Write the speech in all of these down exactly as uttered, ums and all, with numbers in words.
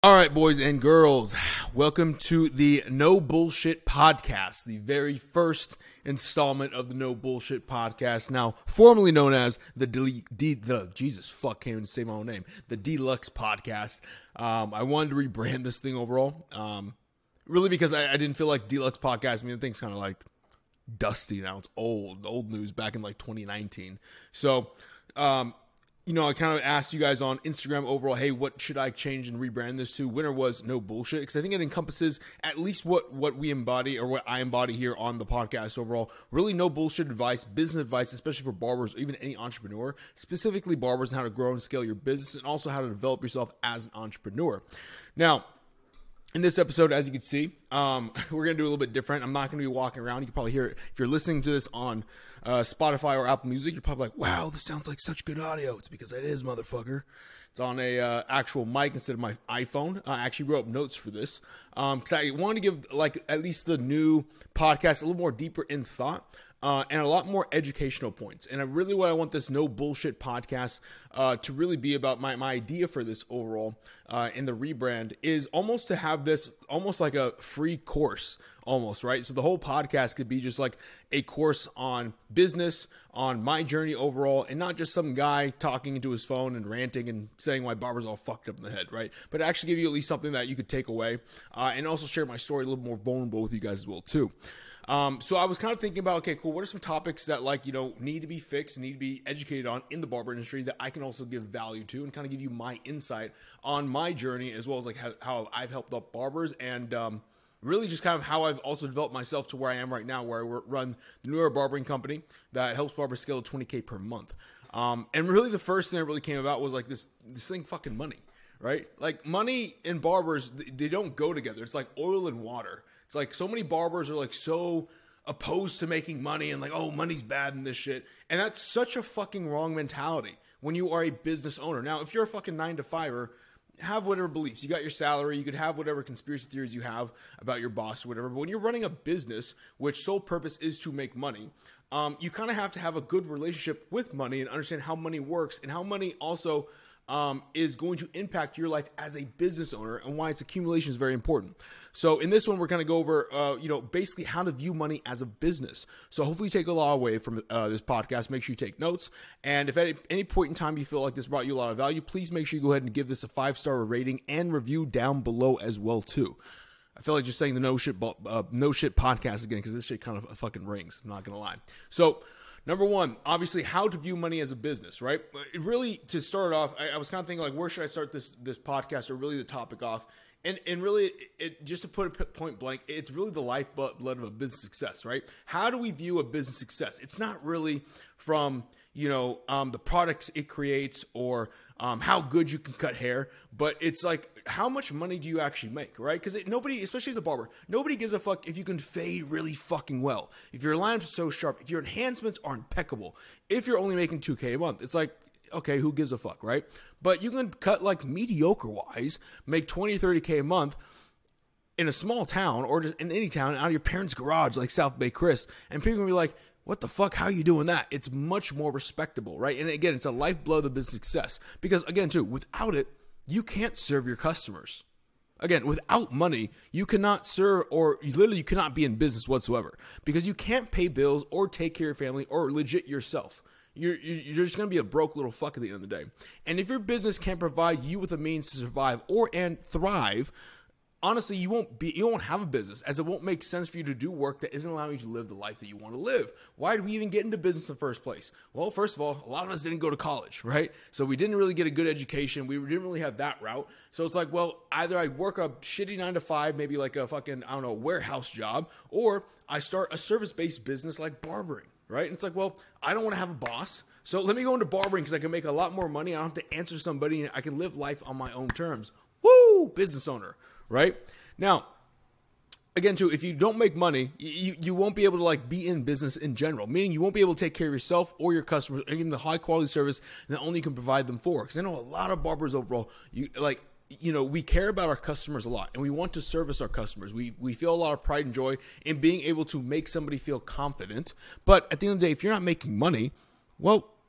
All right, boys and girls, welcome to the No Bullshit Podcast, the very first installment of the No Bullshit Podcast, now formerly known as the D, D the Jesus fuck can't even say my own name, the Deluxe Podcast. Um, I wanted to rebrand this thing overall, um, really because I, I didn't feel like Deluxe Podcast. I mean, the thing's kind of like dusty now. It's old, old news back in like twenty nineteen. So, um. You know, I kind of asked you guys on Instagram overall, hey, what should I change and rebrand this to? Winner was No Bullshit, because I think it encompasses at least what, what we embody or what I embody here on the podcast overall. Really no bullshit advice, business advice, especially for barbers or even any entrepreneur, specifically barbers, and how to grow and scale your business and also how to develop yourself as an entrepreneur. Now, in this episode, as you can see, um, we're going to do a little bit different. I'm not going to be walking around. You can probably hear it. If you're listening to this on uh, Spotify or Apple Music, you're probably like, wow, this sounds like such good audio. It's because it is, motherfucker. It's on a uh, actual mic instead of my iPhone. I actually wrote up notes for this because um, I wanted to give like at least the new podcast a little more deeper in thought. Uh, and a lot more educational points. And I really what I want this No Bullshit Podcast uh, to really be about, my, my idea for this overall uh, in the rebrand is almost to have this almost like a free course almost, right? So the whole podcast could be just like a course on business, on my journey overall, and not just some guy talking into his phone and ranting and saying why barbers all fucked up in the head, right? But actually give you at least something that you could take away uh, and also share my story a little more vulnerable with you guys as well too. Um, so I was kind of thinking about, okay, cool. What are some topics that like, you know, need to be fixed, need to be educated on in the barber industry that I can also give value to and kind of give you my insight on my journey, as well as like how, how I've helped out barbers and, um, really just kind of how I've also developed myself to where I am right now, where I run the Newer Barbering Company that helps barbers scale to twenty K per month. Um, and really the first thing that really came about was like this, this thing fucking money, right? Like money and barbers, they don't go together. It's like oil and water. It's like so many barbers are like so opposed to making money and like, oh, money's bad and this shit. And that's such a fucking wrong mentality when you are a business owner. Now, if you're a fucking nine to fiver, have whatever beliefs. You got your salary. You could have whatever conspiracy theories you have about your boss or whatever. But when you're running a business, which sole purpose is to make money, um, you kind of have to have a good relationship with money and understand how money works and how money also Um, is going to impact your life as a business owner and why its accumulation is very important. So in this one, we're going to go over, uh, you know, basically how to view money as a business. So hopefully you take a lot away from uh, this podcast. Make sure you take notes. And if at any, any point in time you feel like this brought you a lot of value, please make sure you go ahead and give this a five-star rating and review down below as well too. I feel like just saying the no shit, uh, no shit podcast again, because this shit kind of fucking rings. I'm not going to lie. So number one, obviously, how to view money as a business, right? It really, to start off, I, I was kind of thinking, like, where should I start this this podcast or really the topic off? And and really, it, it, just to put it point blank, it's really the lifeblood of a business success, right? How do we view a business success? It's not really from, you know, um, the products it creates or um, how good you can cut hair, but it's like, how much money do you actually make, right? Because nobody, especially as a barber, nobody gives a fuck if you can fade really fucking well, if your lines are so sharp, if your enhancements are impeccable, if you're only making two K a month. It's like, okay, who gives a fuck, right? But you can cut like mediocre-wise, make twenty, thirty K a month in a small town or just in any town out of your parents' garage like South Bay Chris, and people will be like, what the fuck? How are you doing that? It's much more respectable, right? And again, it's a lifeblood of business success because, again, too, without it, you can't serve your customers. Again, without money, you cannot serve or you literally you cannot be in business whatsoever because you can't pay bills or take care of your family or legit yourself. You're, you're just going to be a broke little fuck at the end of the day. And if your business can't provide you with a means to survive or and thrive, honestly, you won't be, you won't have a business, as it won't make sense for you to do work that isn't allowing you to live the life that you want to live. Why did we even get into business in the first place? Well, first of all, a lot of us didn't go to college, right? So we didn't really get a good education. We didn't really have that route. So it's like, well, either I work a shitty nine to five, maybe like a fucking, I don't know, warehouse job, or I start a service-based business like barbering, right? And it's like, well, I don't want to have a boss. So let me go into barbering because I can make a lot more money. I don't have to answer somebody and I can live life on my own terms. Woo! Business owner. Right? Now, again, too, if you don't make money, you, you won't be able to like be in business in general, meaning you won't be able to take care of yourself or your customers or even the high quality service that only you can provide them for. Because I know a lot of barbers overall, you like, you know, we care about our customers a lot and we want to service our customers. We we feel a lot of pride and joy in being able to make somebody feel confident. But at the end of the day, if you're not making money, well,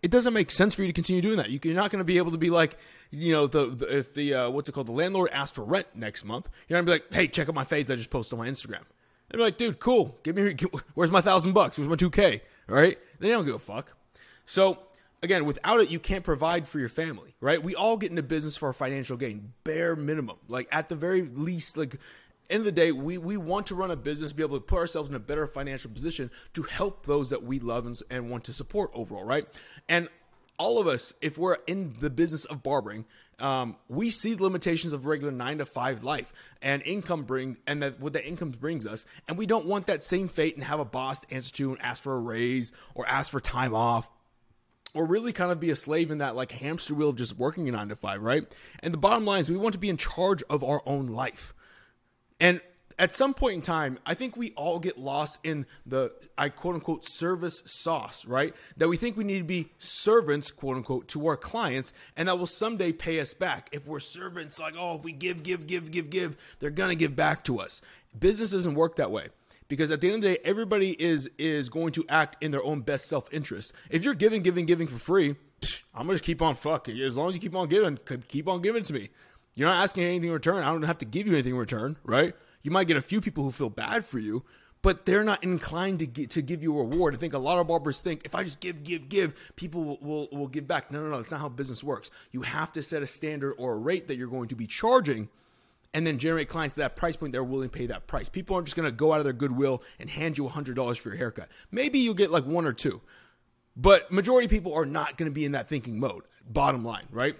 it doesn't make sense for you to continue doing that. You, you're not going to be able to be like, you know, the, the if the, uh, what's it called? The landlord asks for rent next month. You're going to be like, hey, check out my fades I just posted on my Instagram. They'd be like, dude, cool. Give me, give, where's my thousand bucks? Where's my two K? All right. They don't give a fuck. So again, without it, you can't provide for your family, right? We all get into business for a financial gain, bare minimum. Like at the very least, like end of the day, we, we want to run a business, be able to put ourselves in a better financial position to help those that we love and, and want to support overall, right? And all of us, if we're in the business of barbering, um, we see the limitations of regular nine to five life and income bring, and that what that income brings us. And we don't want that same fate and have a boss to answer to and ask for a raise or ask for time off, or really kind of be a slave in that like hamster wheel of just working a nine to five, right? And the bottom line is we want to be in charge of our own life. And at some point in time, I think we all get lost in the, I quote unquote, service sauce, right? That we think we need to be servants, quote unquote, to our clients, and that will someday pay us back. If we're servants, like, oh, if we give, give, give, give, give, they're going to give back to us. Business doesn't work that way. Because at the end of the day, everybody is is going to act in their own best self-interest. If you're giving, giving, giving for free, psh, I'm going to just keep on fucking. As long as you keep on giving, keep on giving to me. You're not asking anything in return. I don't have to give you anything in return, right? You might get a few people who feel bad for you, but they're not inclined to get, to give you a reward. I think a lot of barbers think, if I just give, give, give, people will, will, will give back. No, no, no. That's not how business works. You have to set a standard or a rate that you're going to be charging, and then generate clients to that price point that are willing to pay that price. People aren't just going to go out of their goodwill and hand you one hundred dollars for your haircut. Maybe you'll get like one or two, but majority of people are not going to be in that thinking mode, bottom line, right?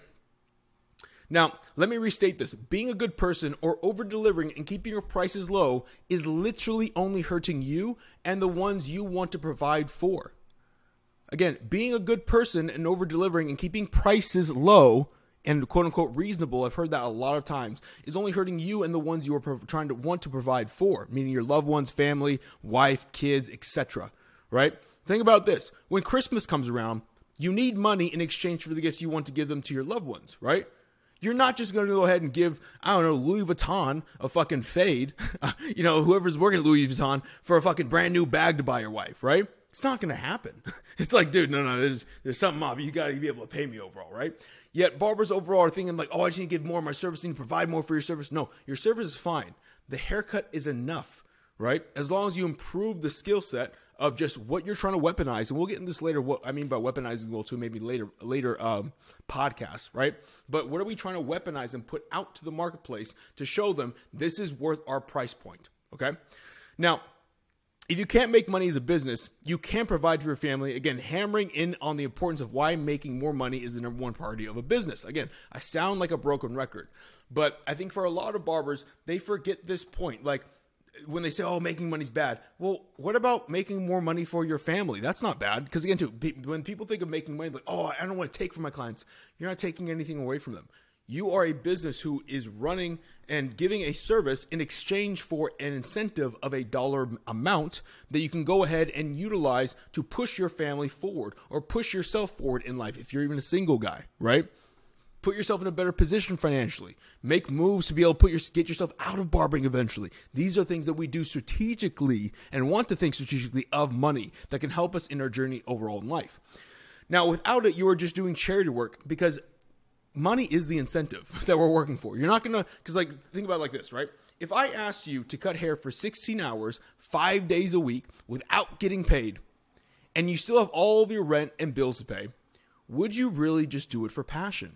Now, let me restate this. Being a good person or over-delivering and keeping your prices low is literally only hurting you and the ones you want to provide for. Again, being a good person and over-delivering and keeping prices low and quote unquote reasonable, I've heard that a lot of times, is only hurting you and the ones you are pro- trying to want to provide for, meaning your loved ones, family, wife, kids, et cetera. Right? Think about this. When Christmas comes around, you need money in exchange for the gifts you want to give them to your loved ones, right? You're not just going to go ahead and give, I don't know, Louis Vuitton a fucking fade, you know, whoever's working at Louis Vuitton for a fucking brand new bag to buy your wife, right? It's not going to happen. It's like, dude, no, no, there's, there's something off. You got to be able to pay me overall, right? Yet barbers overall are thinking like, oh, I just need to give more of my service, I need to provide more for your service. No, your service is fine. The haircut is enough, right? As long as you improve the skill set of just what you're trying to weaponize. And we'll get into this later, what I mean by weaponizing well too, maybe later, later um, podcasts, right? But what are we trying to weaponize and put out to the marketplace to show them this is worth our price point, okay? Now, if you can't make money as a business, you can provide for your family. Again, hammering in on the importance of why making more money is the number one priority of a business. Again, I sound like a broken record, but I think for a lot of barbers, they forget this point. Like when they say, oh, making money's bad. Well, what about making more money for your family? That's not bad. Because again, too, when people think of making money, like, oh, I don't want to take from my clients. You're not taking anything away from them. You are a business who is running and giving a service in exchange for an incentive of a dollar amount that you can go ahead and utilize to push your family forward or push yourself forward in life. If you're even a single guy, right? Put yourself in a better position financially. Make moves to be able to put your, get yourself out of barbering eventually. These are things that we do strategically and want to think strategically of money that can help us in our journey overall in life. Now, without it, you are just doing charity work because money is the incentive that we're working for. You're not going to, because like, think about it like this, right? If I asked you to cut hair for sixteen hours, five days a week without getting paid, and you still have all of your rent and bills to pay, would you really just do it for passion?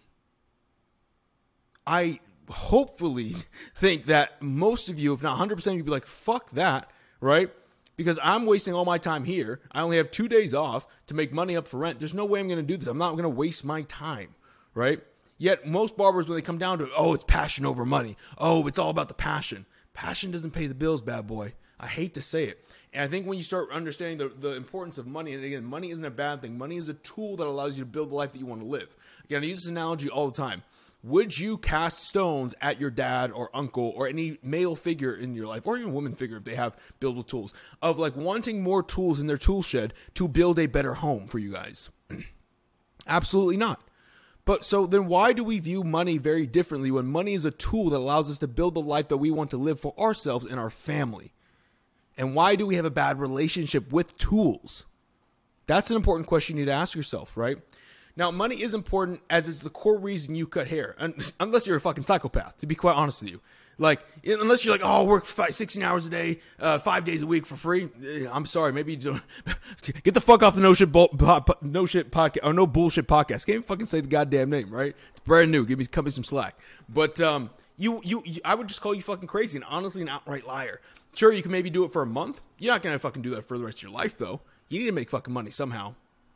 I hopefully think that most of you, if not one hundred percent, you'd be like, fuck that, right? Because I'm wasting all my time here. I only have two days off to make money up for rent. There's no way I'm going to do this. I'm not going to waste my time, right? Yet most barbers, when they come down to, oh, it's passion over money. Oh, it's all about the passion. Passion doesn't pay the bills, bad boy. I hate to say it. And I think when you start understanding the, the importance of money, and again, money isn't a bad thing. Money is a tool that allows you to build the life that you want to live. Again, I use this analogy all the time. Would you cast stones at your dad or uncle or any male figure in your life, or even woman figure if they have buildable tools, of like wanting more tools in their tool shed to build a better home for you guys? Absolutely not. But so then why do we view money very differently when money is a tool that allows us to build the life that we want to live for ourselves and our family? And why do we have a bad relationship with tools? That's an important question you need to ask yourself, right? Now, money is important as is the core reason you cut hair, unless you're a fucking psychopath, to be quite honest with you. Like, unless you're like, oh, I work five, sixteen hours a day, uh, five days a week for free. I'm sorry, maybe you don't. Get the fuck off the No Shit, Bull, no shit podcast, or No Bullshit podcast. Can't even fucking say the goddamn name, right? It's brand new. Give me, cut me some slack. But um, you, you, you, I would just call you fucking crazy and honestly an outright liar. Sure, you can maybe do it for a month. You're not going to fucking do that for the rest of your life, though. You need to make fucking money somehow.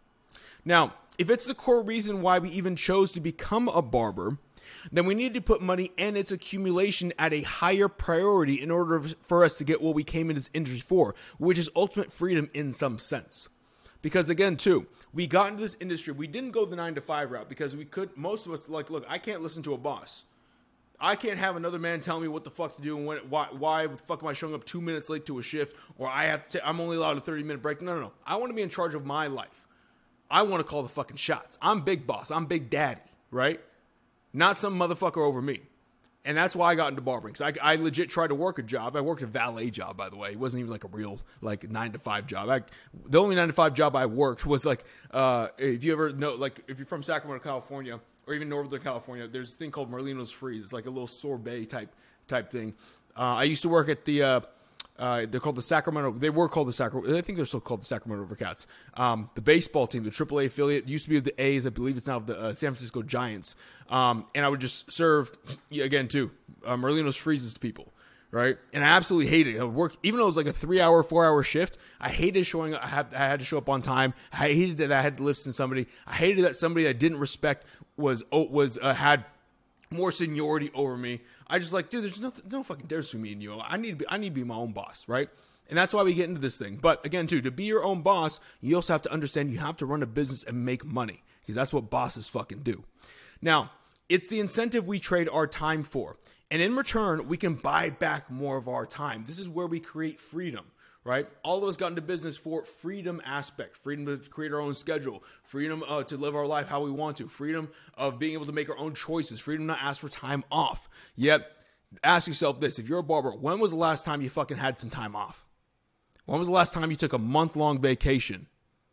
Now, if it's the core reason why we even chose to become a barber, then we need to put money and its accumulation at a higher priority in order for us to get what we came in this industry for, which is ultimate freedom in some sense. Because again, too, we got into this industry, we didn't go the nine to five route because we could, most of us, like, look, I can't listen to a boss. I can't have another man tell me what the fuck to do and when, why, why the fuck am I showing up two minutes late to a shift, or I have to, I'm only allowed a thirty minute break. No, no, no. I want to be in charge of my life. I want to call the fucking shots. I'm big boss. I'm big daddy, right? Not some motherfucker over me. And that's why I got into barbering. Because I, I legit tried to work a job. I worked a valet job, by the way. It wasn't even like a real, like, nine to five job. I, the only nine to five job I worked was, like, uh, if you ever know, like, if you're from Sacramento, California, or even Northern California, there's this thing called Merlino's Freeze. It's like a little sorbet type type thing. Uh, I used to work at the... Uh, Uh, they're called the Sacramento. They were called the Sacramento. I think they're still called the Sacramento Rivercats. Um, the baseball team, the triple A affiliate, used to be of the A's. I believe it's now the uh, San Francisco Giants. Um, and I would just serve, yeah, again, too, uh, Merlino's freezes to people, right? And I absolutely hated it. I would work, even though it was like a three-hour, four-hour shift. I hated showing up. I had, I had to show up on time. I hated that I had to listen to somebody. I hated that somebody I didn't respect was was uh, had more seniority over me. I just like, dude, there's no, no fucking difference between me and you. I need to be, I need to be my own boss, right? And that's why we get into this thing. But again, too, to be your own boss, you also have to understand you have to run a business and make money, because that's what bosses fucking do. Now, it's the incentive we trade our time for. And in return, we can buy back more of our time. This is where we create freedom. Right? All of us got into business for freedom aspect, freedom to create our own schedule, freedom uh, to live our life how we want to, freedom of being able to make our own choices, freedom not ask for time off. Yet, ask yourself this, if you're a barber, when was the last time you fucking had some time off? When was the last time you took a month-long vacation?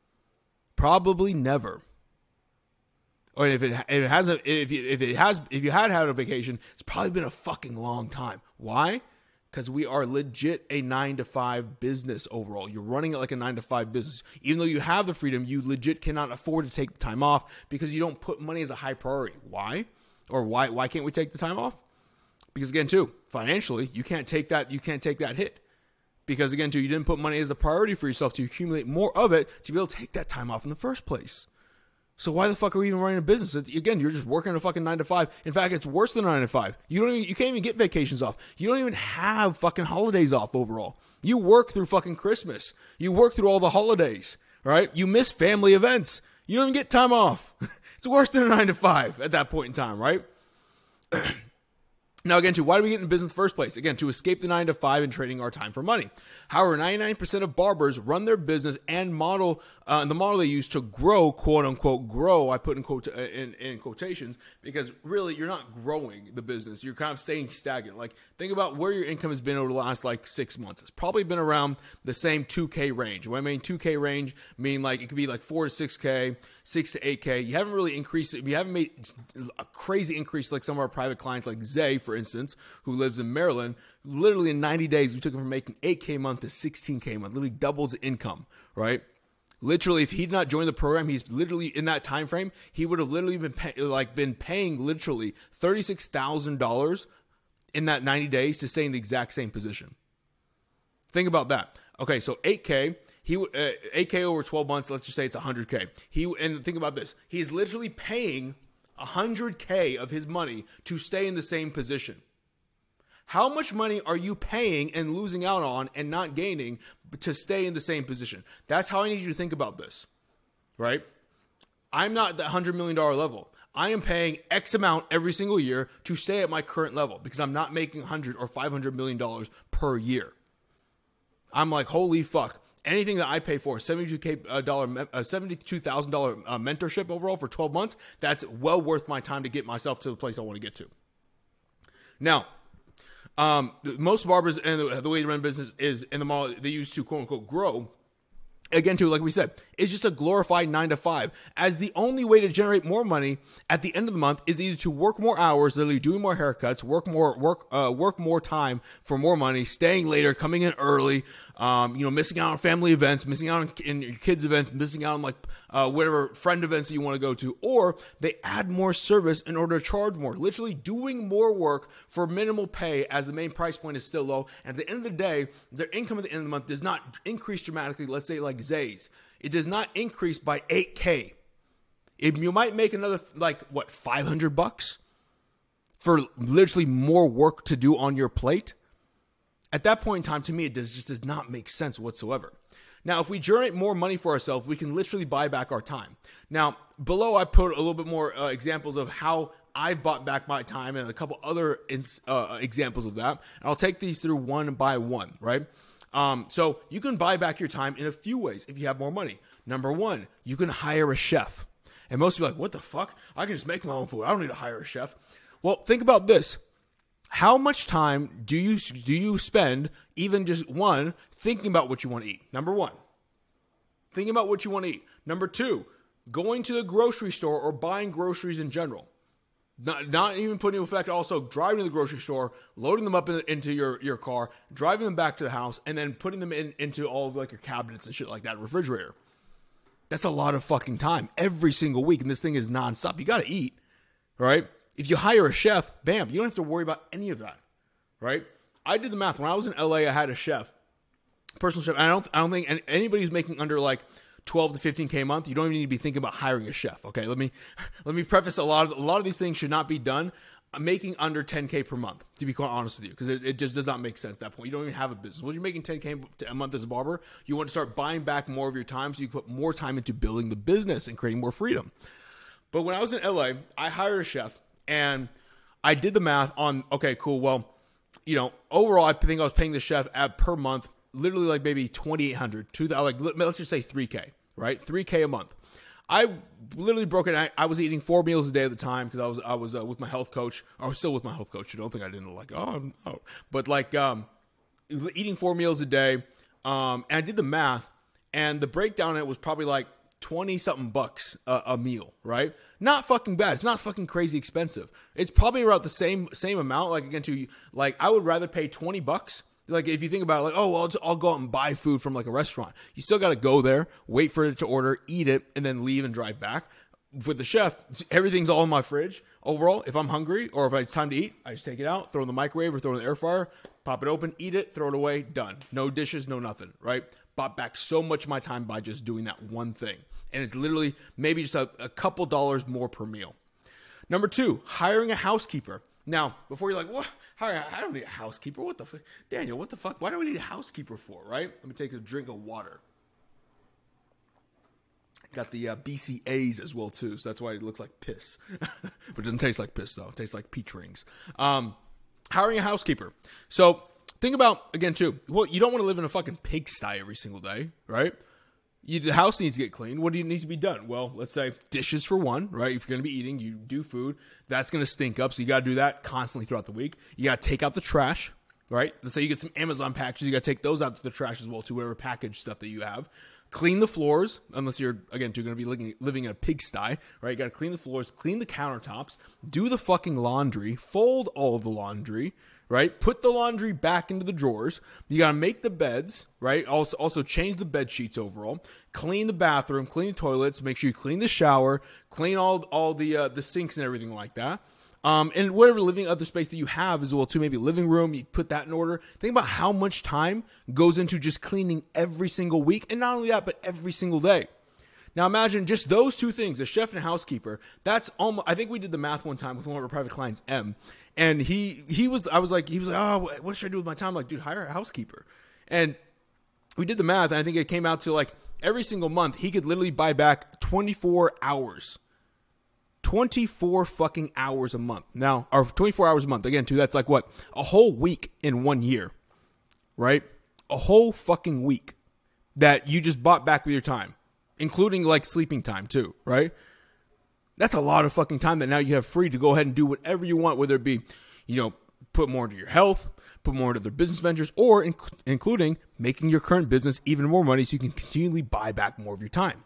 Probably never. Or if it if it hasn't, if you, if it has, if you had had a vacation, it's probably been a fucking long time. Why? Because we are legit a nine to five business overall. You're running it like a nine to five business. Even though you have the freedom, you legit cannot afford to take the time off because you don't put money as a high priority. Why? Or why why can't we take the time off? Because again, too, financially, you can't take that, you can't take that hit. Because again, too, you didn't put money as a priority for yourself to accumulate more of it to be able to take that time off in the first place. So why the fuck are we even running a business? Again, you're just working a fucking nine to five. In fact, it's worse than nine to five. You don't even, you can't even get vacations off. You don't even have fucking holidays off overall. You work through fucking Christmas. You work through all the holidays, right? You miss family events. You don't even get time off. It's worse than a nine to five at that point in time, right? Now, again, too, why do we get in business in the first place? Again, to escape the nine to five and trading our time for money. However, ninety-nine percent of barbers run their business and model, uh, the model they use to grow, quote unquote, grow, I put in, quote, in, in quotations, because really you're not growing the business. You're kind of staying stagnant. Like, think about where your income has been over the last like six months. It's probably been around the same two K range. When I mean two K range, mean like it could be like four to six K, six to eight K. You haven't really increased it. You haven't made a crazy increase like some of our private clients like Zay, for instance, who lives in Maryland. Literally in ninety days, we took him from making eight K a month to sixteen K a month. Literally doubles the income, right? Literally, if he did not join the program, he's literally in that time frame, he would have literally been pay, like been paying literally thirty-six thousand dollars in that ninety days to stay in the exact same position. Think about that. Okay, so eight K, he uh, eight K over twelve months. Let's just say it's one hundred K. He and think about this. He's literally paying one hundred K of his money to stay in the same position. How much money are you paying and losing out on and not gaining to stay in the same position? That's how I need you to think about this, right? I'm not at that one hundred million dollars level. I am paying X amount every single year to stay at my current level because I'm not making one hundred or five hundred million dollars per year. I'm like, holy fuck. Anything that I pay for, seventy-two thousand dollars uh, mentorship overall for twelve months, that's well worth my time to get myself to the place I want to get to. Now, Um, most barbers and the, the way they run business is in the model they use to quote unquote grow. Again, too, like we said, is just a glorified nine to five, as the only way to generate more money at the end of the month is either to work more hours, literally doing more haircuts, work more, work, uh, work more time for more money, staying later, coming in early, um, you know, missing out on family events, missing out on in your kids' events, missing out on like, uh, whatever friend events that you want to go to, or they add more service in order to charge more, literally doing more work for minimal pay as the main price point is still low. And at the end of the day, their income at the end of the month does not increase dramatically. Let's say like Zay's, it does not increase by eight K. If you might make another, like what, five hundred bucks for literally more work to do on your plate. At that point in time, to me, it does, just does not make sense whatsoever. Now, if we generate more money for ourselves, we can literally buy back our time. Now, below I put a little bit more uh, examples of how I've bought back my time and a couple other ins- uh, examples of that. And I'll take these through one by one, right? Um, so you can buy back your time in a few ways if you have more money. Number one, you can hire a chef. And most people are like, what the fuck? I can just make my own food. I don't need to hire a chef. Well, think about this. How much time do you do you spend, even just one, thinking about what you want to eat? Number one, thinking about what you want to eat. Number two, going to the grocery store or buying groceries in general. Not, not even putting in effect, also driving to the grocery store, loading them up in, into your, your car, driving them back to the house, and then putting them in into all of like your cabinets and shit like that, refrigerator. That's a lot of fucking time every single week, and this thing is nonstop. You got to eat, right? If you hire a chef, bam, you don't have to worry about any of that, right? I did the math. When I was in L A, I had a chef, personal chef. And I don't, I don't think anybody who's making under like twelve to fifteen K a month, you don't even need to be thinking about hiring a chef. Okay. Let me, let me preface a lot of, a lot of these things should not be done making under ten K per month, to be quite honest with you, because it, it just does not make sense at that point. You don't even have a business. When you're making ten K a month as a barber, you want to start buying back more of your time so you can put more time into building the business and creating more freedom. But when I was in L A, I hired a chef and I did the math on, okay, cool. Well, you know, overall, I think I was paying the chef at per month, literally like maybe twenty-eight hundred dollars, to like, let's just say three K, right? three K a month. I literally broke it. I, I was eating four meals a day at the time because I was I was uh, with my health coach. I was still with my health coach. I don't think I didn't like oh no, but like um, eating four meals a day. Um, and I did the math, and the breakdown on it was probably like twenty something bucks a, a meal, right? Not fucking bad. It's not fucking crazy expensive. It's probably about the same same amount. Like again, to like I would rather pay twenty bucks. Like if you think about it, like, oh, well, I'll, I'll go out and buy food from like a restaurant. You still got to go there, wait for it to order, eat it, and then leave and drive back. With the chef, everything's all in my fridge. Overall, if I'm hungry or if it's time to eat, I just take it out, throw it in the microwave or throw it in the air fryer, pop it open, eat it, throw it away, done. No dishes, no nothing, right? Bought back so much of my time by just doing that one thing. And it's literally maybe just a, a couple dollars more per meal. Number two, hiring a housekeeper. Now, before you're like, what? I don't need a housekeeper. What the fuck? Daniel, what the fuck? Why do we need a housekeeper for, right? Let me take a drink of water. Got the uh, B C As as well, too, so that's why it looks like piss. But it doesn't taste like piss, though. It tastes like peach rings. Um, hiring a housekeeper. So think about, again, too, well, you don't want to live in a fucking pigsty every single day, right? You, the house needs to get cleaned. What do you, needs to be done? Well, let's say dishes for one, right? If you're going to be eating, you do food. That's going to stink up, so you got to do that constantly throughout the week. You got to take out the trash, right? Let's say you get some Amazon packages. You got to take those out to the trash as well, to whatever package stuff that you have. Clean the floors, unless you're, again, you're going to be living, living in a pigsty, right? You got to clean the floors, clean the countertops, do the fucking laundry, fold all of the laundry, right? Put the laundry back into the drawers. You got to make the beds, right? Also, also change the bed sheets overall. Clean the bathroom, clean the toilets, make sure you clean the shower, clean all all the uh, the sinks and everything like that. Um, and whatever living other space that you have as well too, maybe living room, you put that in order. Think about how much time goes into just cleaning every single week. And not only that, but every single day. Now imagine just those two things, a chef and a housekeeper. That's almost, I think we did the math one time with one of our private clients, M. And he, he was, I was like, he was like, oh, what should I do with my time? I'm like, dude, hire a housekeeper. And we did the math, and I think it came out to like every single month, he could literally buy back twenty-four hours. twenty-four fucking hours a month. Now, or twenty-four hours a month. Again, too, that's like what? A whole week in one year, right? A whole fucking week that you just bought back with your time, including like sleeping time too, right? That's a lot of fucking time that now you have free to go ahead and do whatever you want, whether it be, you know, put more into your health, put more into their business ventures, or inc- including making your current business even more money so you can continually buy back more of your time.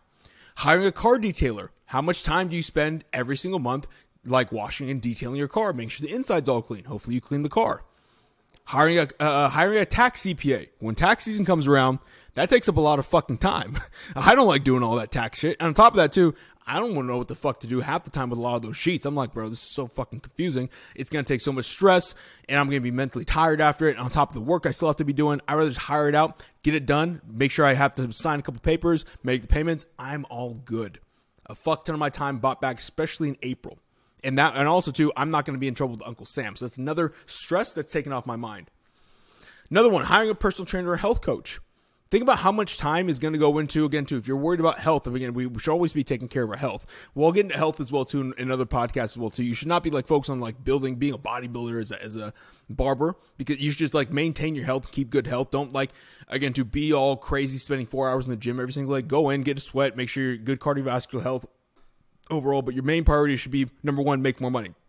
Hiring a car detailer. How much time do you spend every single month like washing and detailing your car? Make sure the inside's all clean. Hopefully you clean the car. Hiring a uh, hiring a tax C P A. When tax season comes around, that takes up a lot of fucking time. I don't like doing all that tax shit. And on top of that too, I don't want to know what the fuck to do half the time with a lot of those sheets. I'm like, bro, this is so fucking confusing. It's going to take so much stress, and I'm going to be mentally tired after it. And on top of the work I still have to be doing, I'd rather just hire it out, get it done, make sure I have to sign a couple papers, make the payments. I'm all good. A fuck ton of my time bought back, especially in April. And that, and also too, I'm not going to be in trouble with Uncle Sam. So that's another stress that's taken off my mind. Another one, hiring a personal trainer or health coach. Think about how much time is going to go into, again, too, if you're worried about health, again, we should always be taking care of our health. We'll get into health as well, too, in, in other podcasts as well, too. You should not be, like, focused on, like, building, being a bodybuilder as a, as a barber, because you should just, like, maintain your health, keep good health. Don't, like, again, to be all crazy spending four hours in the gym every single day. Go in, get a sweat, make sure you're good cardiovascular health overall, but your main priority should be, number one, make more money.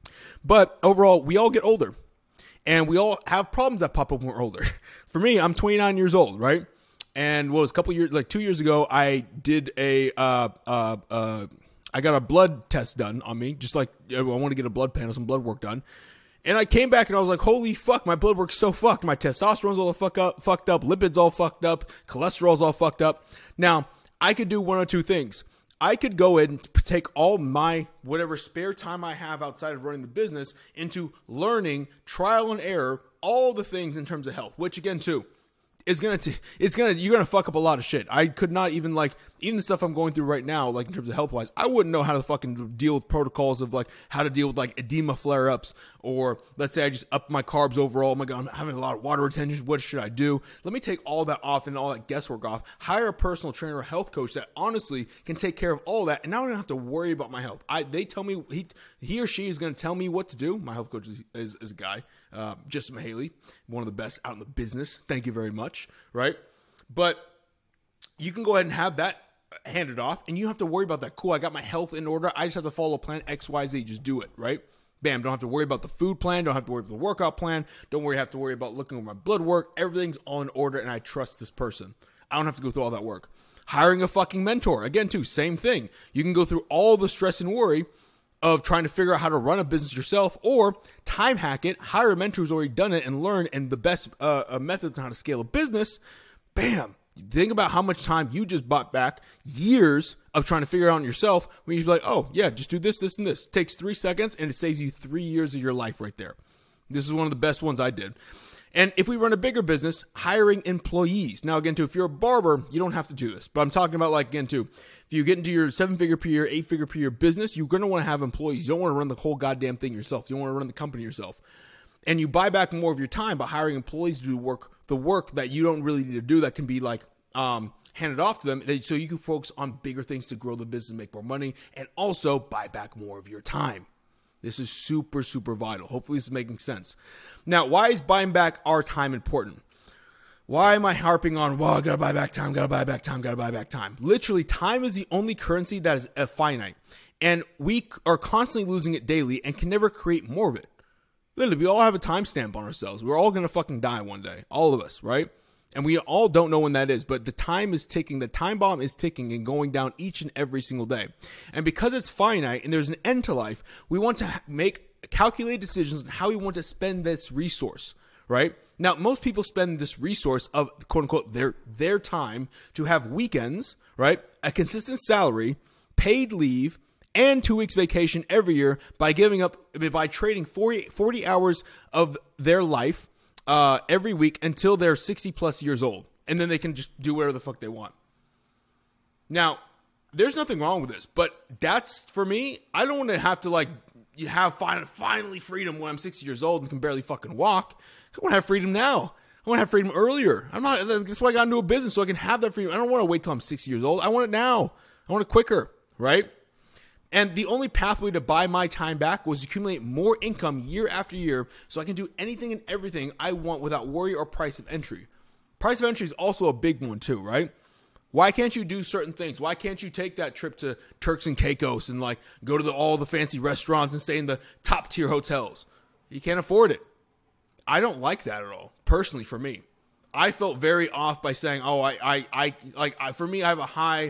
But overall, we all get older, and we all have problems that pop up when we're older. For me, I'm twenty-nine years old, right? And what was a couple years, like two years ago, I did a, uh, uh, uh, I got a blood test done on me, just like I want to get a blood panel, some blood work done. And I came back and I was like, holy fuck, my blood work's so fucked. My testosterone's all the fuck up, fucked up, lipids all fucked up, cholesterol's all fucked up. Now, I could do one or two things. I could go in and take all my whatever spare time I have outside of running the business into learning, trial and error, all the things in terms of health, which again, too, is going to, it's going to, you're going to fuck up a lot of shit. I could not even like, even the stuff I'm going through right now, like in terms of health wise, I wouldn't know how to fucking deal with protocols of like how to deal with like edema flare ups, or let's say I just up my carbs overall. Oh my God, I'm having a lot of water retention. What should I do? Let me take all that off and all that guesswork off. Hire a personal trainer or health coach that honestly can take care of all that. And now I don't have to worry about my health. I, they tell me he, he or she is going to tell me what to do. My health coach is, is, is a guy, uh, Justin Mahaley, one of the best out in the business. Thank you very much. Right. But you can go ahead and have that handed off, and you don't have to worry about that. Cool, I got my health in order. I just have to follow plan X, Y, Z. Just do it, right? Bam, don't have to worry about the food plan. Don't have to worry about the workout plan. Don't worry, have to worry about looking at my blood work. Everything's all in order, and I trust this person. I don't have to go through all that work. Hiring a fucking mentor. Again, too, same thing. You can go through all the stress and worry of trying to figure out how to run a business yourself, or time hack it, hire a mentor who's already done it and learn, and the best uh, methods on how to scale a business. Bam. Think about how much time you just bought back, years of trying to figure it out yourself, when you're like, oh, yeah, just do this, this, and this. It takes three seconds, and it saves you three years of your life right there. This is one of the best ones I did. And if we run a bigger business, hiring employees. Now, again, too, if you're a barber, you don't have to do this. But I'm talking about, like, again, too, if you get into your seven-figure per year, eight-figure per year business, you're going to want to have employees. You don't want to run the whole goddamn thing yourself. You don't want to run the company yourself. And you buy back more of your time by hiring employees to do work, the work that you don't really need to do that can be, like, um, handed off to them, so you can focus on bigger things to grow the business, make more money, and also buy back more of your time. This is super, super vital. Hopefully this is making sense. Now, why is buying back our time important? Why am I harping on, well, I gotta buy back time, gotta buy back time, gotta buy back time? Literally, time is the only currency that is uh, finite, and we are constantly losing it daily and can never create more of it. Literally, we all have a timestamp on ourselves. We're all gonna fucking die one day, all of us, right? And we all don't know when that is, but the time is ticking. The time bomb is ticking and going down each and every single day. And because it's finite and there's an end to life, we want to make calculated decisions on how we want to spend this resource, right? Now, most people spend this resource of, quote unquote, their, their time to have weekends, right? A consistent salary, paid leave, and two weeks vacation every year by giving up, by trading forty, forty hours of their life Uh, every week until they're sixty plus years old. And then they can just do whatever the fuck they want. Now, there's nothing wrong with this, but that's, for me, I don't want to have to like, you have fin- finally freedom when I'm sixty years old and can barely fucking walk. I want to have freedom now. I want to have freedom earlier. I'm not, that's why I got into a business, so I can have that freedom. I don't want to wait till I'm sixty years old. I want it now. I want it quicker, right? And the only pathway to buy my time back was to accumulate more income year after year so I can do anything and everything I want without worry or price of entry. Price of entry is also a big one too, right? Why can't you do certain things? Why can't you take that trip to Turks and Caicos and like go to the, all the fancy restaurants and stay in the top tier hotels? You can't afford it. I don't like that at all, personally for me. I felt very off by saying, oh, I, I, I like I, for me, I have a high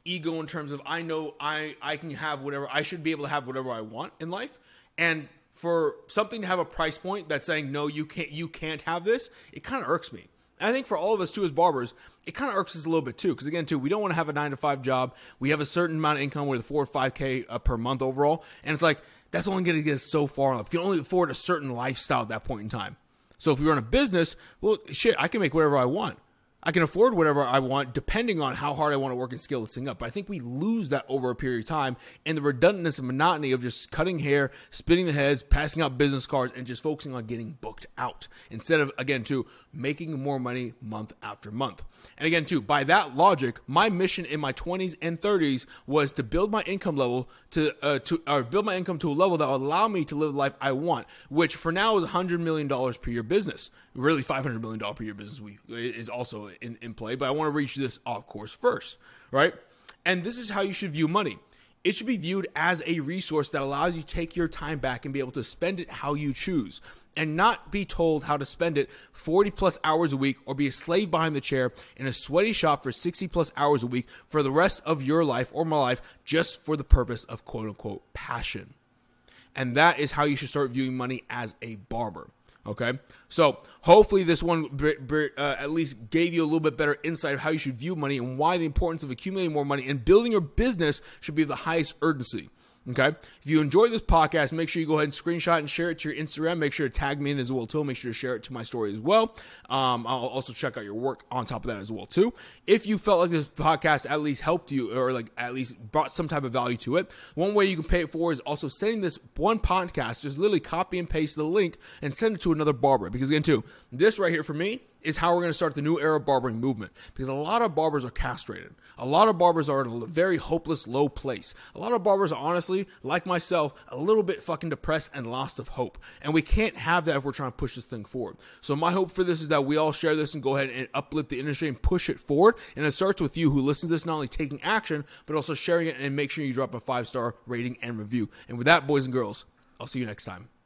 ego in terms of I know I, I can have whatever, I should be able to have whatever I want in life. And for something to have a price point that's saying, no, you can't, you can't have this, it kind of irks me. And I think for all of us too, as barbers, it kind of irks us a little bit too. Because again, too, we don't want to have a nine to five job. We have a certain amount of income with four or five K uh, per month overall. And it's like, that's only going to get us so far up. You can only afford a certain lifestyle at that point in time. So if we run a business, well, shit, I can make whatever I want. I can afford whatever I want depending on how hard I want to work and scale this thing up. But I think we lose that over a period of time and the redundantness and monotony of just cutting hair, spinning the heads, passing out business cards, and just focusing on getting booked out instead of, again, too, making more money month after month. And again, too, by that logic, my mission in my twenties and thirties was to build my income level to, uh, to or build my income to a level that will allow me to live the life I want, which for now is one hundred million dollars per year business. Really, five hundred million dollars per year business we, is also in, in play, but I want to reach this off course first, right? And this is how you should view money. It should be viewed as a resource that allows you to take your time back and be able to spend it how you choose and not be told how to spend it forty plus hours a week or be a slave behind the chair in a sweaty shop for sixty plus hours a week for the rest of your life or my life just for the purpose of quote unquote passion. And that is how you should start viewing money as a barber. Okay, so hopefully this one uh, at least gave you a little bit better insight of how you should view money and why the importance of accumulating more money and building your business should be of the highest urgency. Okay, if you enjoyed this podcast, make sure you go ahead and screenshot and share it to your Instagram. Make sure to tag me in as well too. Make sure to share it to my story as well. Um, I'll also check out your work on top of that as well too. If you felt like this podcast at least helped you or like at least brought some type of value to it, one way you can pay it forward is also sending this one podcast. Just literally copy and paste the link and send it to another barber. Because again too, this right here for me is how we're going to start the new era barbering movement. Because a lot of barbers are castrated. A lot of barbers are in a very hopeless, low place. A lot of barbers are honestly, like myself, a little bit fucking depressed and lost of hope. And we can't have that if we're trying to push this thing forward. So my hope for this is that we all share this and go ahead and uplift the industry and push it forward. And it starts with you who listens to this, not only taking action, but also sharing it and make sure you drop a five-star rating and review. And with that, boys and girls, I'll see you next time.